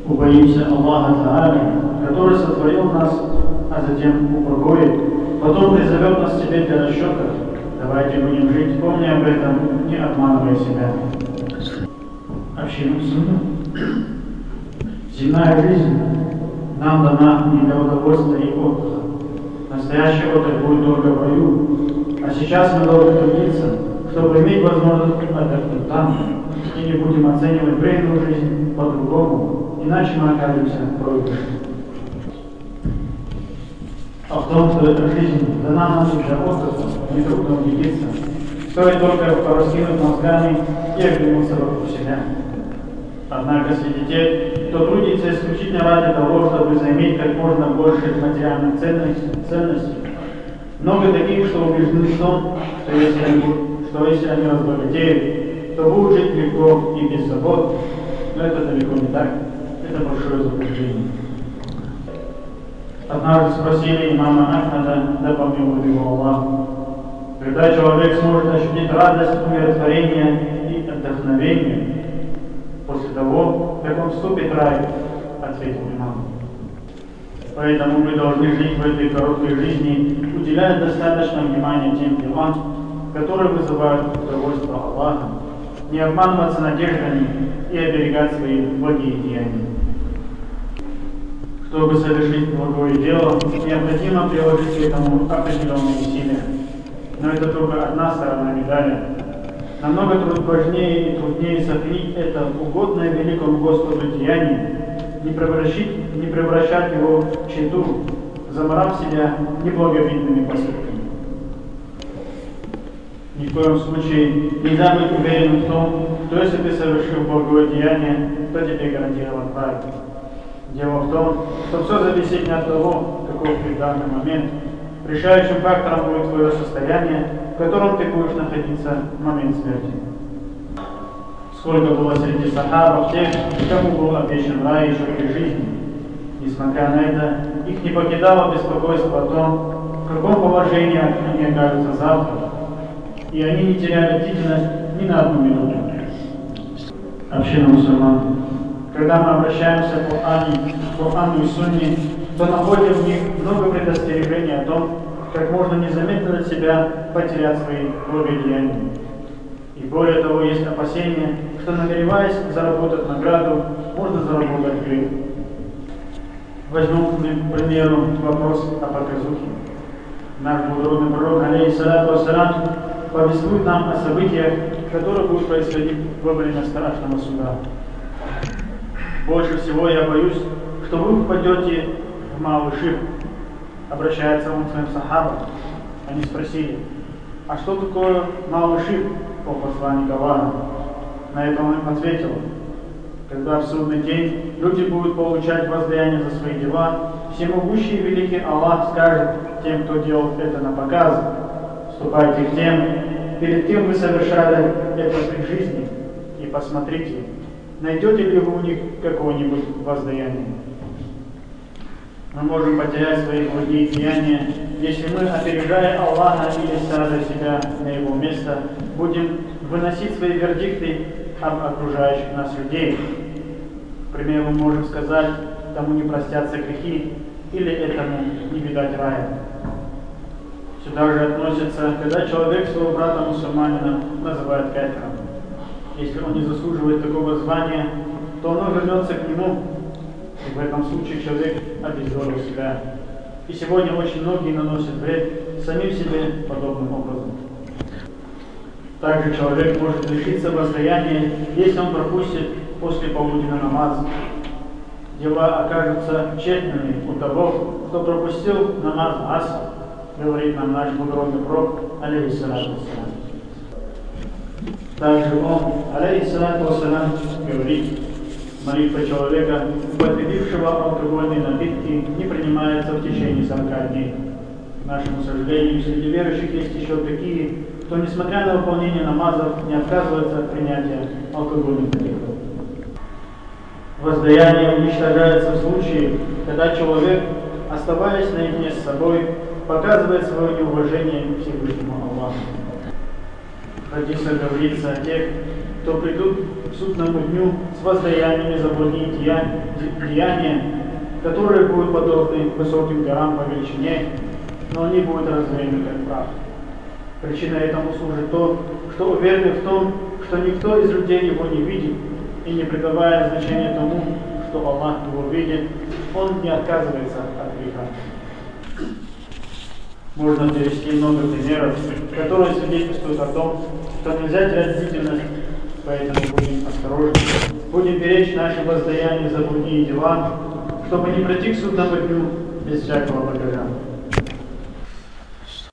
Убоимся Аллаха Та'аля, который сотворил нас, а затем упокоит, потом призовет нас к себе для расчета. Давайте будем жить, помня об этом, не обманывая себя. Общину сунну. Земная жизнь нам дана не для удовольствия и отдыха. Настоящий отдых будет только в раю. А сейчас мы должны трудиться, чтобы иметь возможность отдохнуть там, и не будем оценивать бренную жизнь по-другому, иначе мы окажемся проигрышем. А в том, что эта жизнь дана нам для отдыха, нетрудно убедиться. Стоит только пораскинуть мозгами и оглянуться вокруг себя. Однако среди тех, кто трудится исключительно ради того, чтобы заиметь как можно больше материальных ценностей, много таких, что убеждены в том, что если они разбогатеют, то будут жить легко и без забот. Но это далеко не так. Это большое заблуждение. Однажды спросили имама Ахмада, да помилует его Аллах, когда человек сможет ощутить радость, умиротворение и отдохновение после того, как он вступит в рай, ответил имам. Поэтому мы должны жить в этой короткой жизни, уделяя достаточно внимания тем делам, которые вызывают удовольствие Аллаха, не обманываться надеждами и оберегать свои благие деяния. Чтобы совершить благое дело, необходимо приложить к этому определенные усилия. Но это только одна сторона медали. Намного важнее и труднее сохранить это угодное великому Господу деяние, не превращать его в тщету, заморав себя неблаговидными поступками. Ни в коем случае нельзя быть уверенным в том, что если ты совершил благое деяние, то тебе гарантирован рай. Дело в том, что все зависит не от того, каков ты в данный момент. Решающим фактором будет твое состояние, в котором ты будешь находиться в момент смерти. Сколько было среди сахабов тех, кому был обещан рай еще при жизни. Несмотря на это, их не покидало беспокойство о том, в каком положении они окажутся завтра. И они не теряли бдительность ни на одну минуту. Община мусульман. Когда мы обращаемся к Корану и Сунне, то находим в них много предостережений о том, как можно незаметно для себя потерять свои благодеяния. И более того, есть опасения, что, намереваясь заработать награду, можно заработать грех. Возьмем, к примеру, вопрос о показухе. Наш благородный пророк, алейхиссалату вассалям, повествует нам о событиях, которые будут происходить во время страшного суда. Больше всего я боюсь, что вы впадете в малый ширк. Обращается он к своим сахабам. Они спросили, а что такое малый ширк, о посланник Аллаха? На это он им ответил, когда в судный день люди будут получать воздаяние за свои дела, всемогущий и великий Аллах скажет тем, кто делал это на показ: вступайте к тем, перед кем вы совершали это при жизни, и посмотрите, найдете ли вы у них какое-нибудь воздаяние. Мы можем потерять свои благие деяния, если мы, опережая Аллаха или ставя себя на его место, будем выносить свои вердикты об окружающих нас людей. К примеру, мы можем сказать, тому не простятся грехи, или этому не видать рая. Сюда же относится, когда человек своего брата мусульманина называет кафиром. Если он не заслуживает такого звания, то оно вернется к нему, и в этом случае человек обездолил себя. И сегодня очень многие наносят вред самим себе подобным образом. Также человек может лишиться воздаяния, если он пропустит после полуденный намаз. Дела окажутся тщетными у того, кто пропустил намаз аср, говорит нам наш благородный пророк, алейхиссалату вассалям. Также он, алейхиссалату вассалям, говорит, молитва человека, употребившего алкогольные напитки, не принимается в течение 40 дней. К нашему сожалению, среди верующих есть еще такие, кто, несмотря на выполнение намазов, не отказывается от принятия алкогольных напитков. Воздаяние уничтожается в случае, когда человек, оставаясь наедине с собой, показывает свое неуважение к Всевышнему Аллаху. В хадисах говорится о тех, кто придут к судному дню с воздаяниями за благие деяния, которые будут подобны высоким горам по величине, но они будут развеяны как прах. Причиной этому служит то, что уверены в том, что никто из людей его не видит, и не придавая значения тому, что Аллах его видит, он не отказывается от греха. Можно привести много примеров, которые свидетельствуют о том, что нельзя терять бдительность, поэтому будем осторожны. Будем беречь наши воздаяния за благие дела, чтобы не прийти к судному дню без всякого багажа.